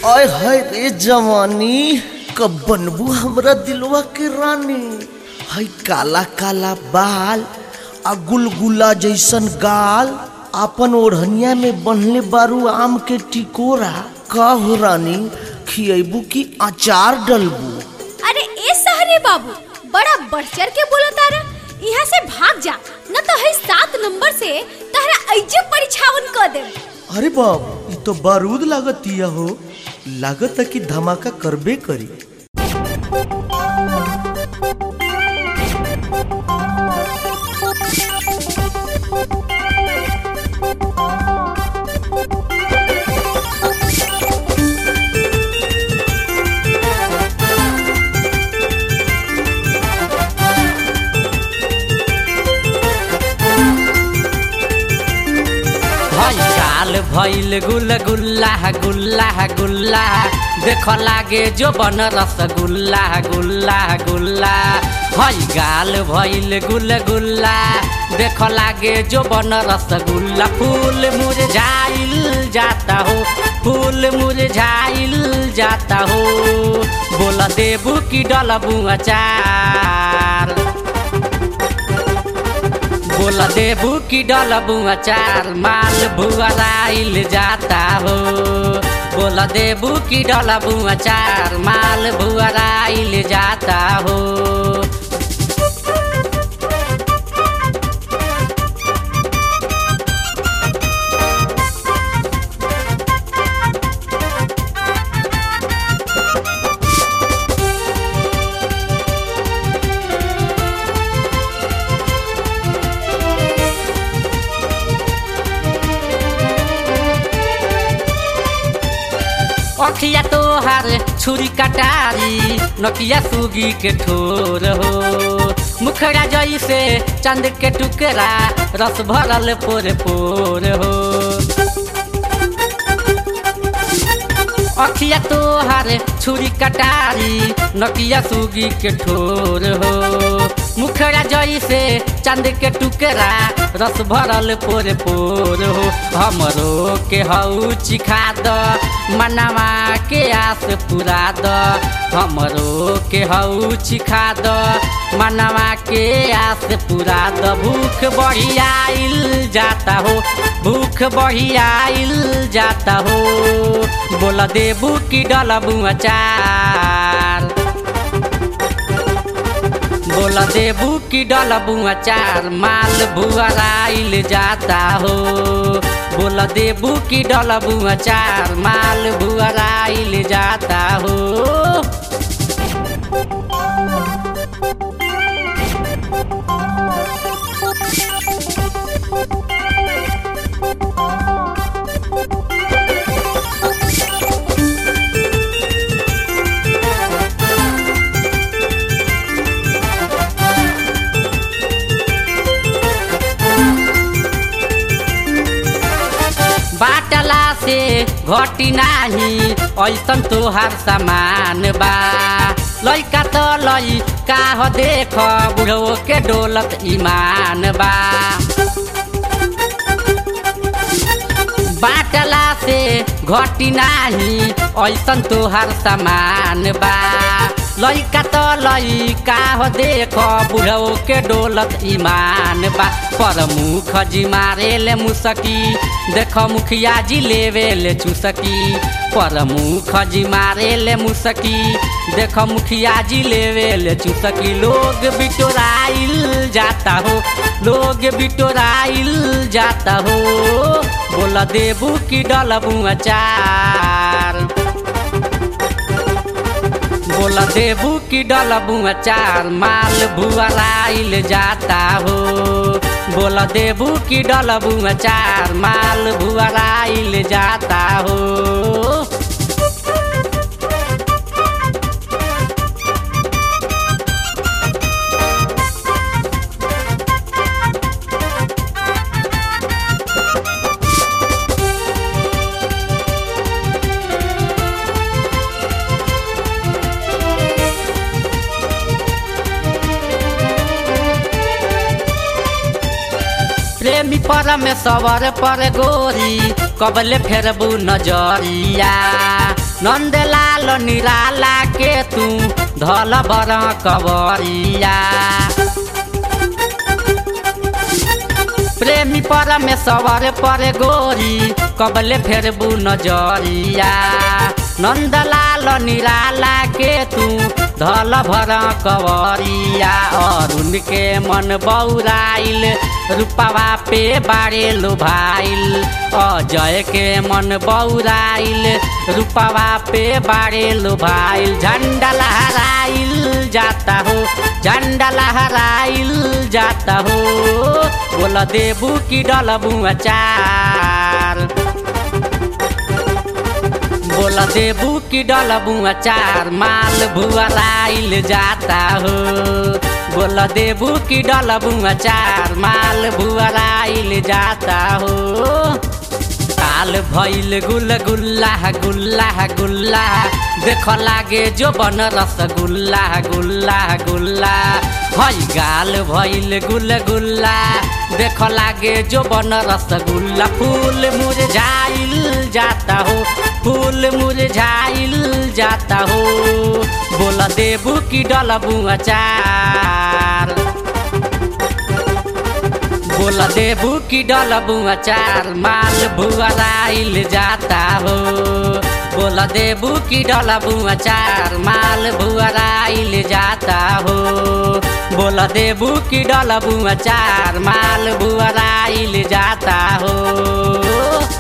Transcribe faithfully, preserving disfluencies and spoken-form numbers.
आय हाय रे जवानी, कब बनबू हमरा दिलवा के रानी। हाय काला काला बाल आ गुलगुला जैसन गाल, आपन ओढ़निया में बन्हले बारू आम के टिकोरा। का हो रानी, खियबू की अचार डलबू? अरे ए सहरे बाबू, बड़ा बढ़ चढ़ के बोला तारा। यहाँ से भाग जा, न तो है सात नंबर से तारा ऐजे परिछावन कर दे। अरे बाप, ये तो बारूद लागतिया हो, लागत कि धमाका करबे करी। भइल गुल गुल्ला गुल्ला गुल्ला, देख लागे जो बन रसगुल्ला गुल्ला गुल्ला। हई गाल भइल गुल गुल्ला, देख लागे जो बन रसगुल्ला। फूल मुरझाइल जाता हो, फूल मुरझाइल जाता हो, बोल देबू की डलबू अचार। बोल देबू की डलबू अचार, माल भुअराइल जाता हो। बोल देबू की डलबू अचार, माल भुअराइल जाता हो। अखिया तोहार छुरी कटारी, नकिया सुगी के ठोर हो। मुखड़ा जैसे चंद के टुकड़ा, रस भरल पोर पोर हो। अखिया तोहार छुरी कटारी, नकिया सुगी के ठोर हो। मुखड़ा जैसे चंद के टुकड़ा, रस भरल पोर पोर हो। हमरो के हऊ चिखा द, मनवा के आस पुरा द। हमरो के हऊ चिखा द, मनवा के आस पुरा द। भूख बढ़ियाइल जाता हो, भूख बढ़ियाइल जाता हो, बोल देबू की डलबू अचार। बोल देबू की डलबू अचार, माल भुअराइल जाता हो। बोल देबू की डलबू अचार, माल भुअराइल जाता हो। बाटला से घटी नाही, ऐसन तोहार सामान बा। लइका त लइका हो, देख बुढ़ो के डोलत ईमान बा। बाटला से घटी नाही, ऐसन तोहार सामान बा। लइका त लइका हो, देख बुढ़ो के डोलत ईमान बा। पर मुख जी मारे ले मुसकी, देख मुखिया जी लेवे ले चुसकी। पर मुख जी मारे ले मुसकी, देख मुखिया जी लेवे ले चुसकी। लोग बिटोराइल जाता हो, लोग बिटोराइल जाता हो, बोल देबू की डलबू अचार। बोल देबू की डलबू अचार, माल भुअराइल जाता हो। बोल देबू की डलबू अचार, माल भुअराइल जाता हो। प्रेमी परमेश्वर पर गोरी कबले फेरबू नजरिया नंदलाल निराला के तू धल बर कवरिया प्रेमी परमेश्वर पर गोरी कबले फेरबू नजरिया नंदलाल निराला के तू धल भर कवरिया अरुण के मन बौराइल रूपवा पे बारे लुभाइल अजय के मन बौराइल रूपवा पे बारे लुभाइल झंडा लहराइल जाता हो झंडा लहराइल जाता हो बोल देबू की डलबू अचार बोल देबू की डलबू अचार माल भुअराइल जाता हो बोल देबू की डलबू अचार माल भुअराइल जाता हो काल भइल गुल गुल्ला गुल्ला गुल्ला देख लागे जो बन रसगुल्ला गुल्ला गुल्ला हई गाल भइल गुल गुल्ला देख लागे जो बन रसगुल्ला फूल मुरझाइल जाता हो फूल मुरझाइल जाता हो बोल देबू की डलबू अचार बोल देबू की डलबू अचार माल भुअराइल जाता हो बोल देबू की डलबू अचार माल भुअराइल जाता हो बोल देबू की डलबू अचार माल भुअराइल जाता हो।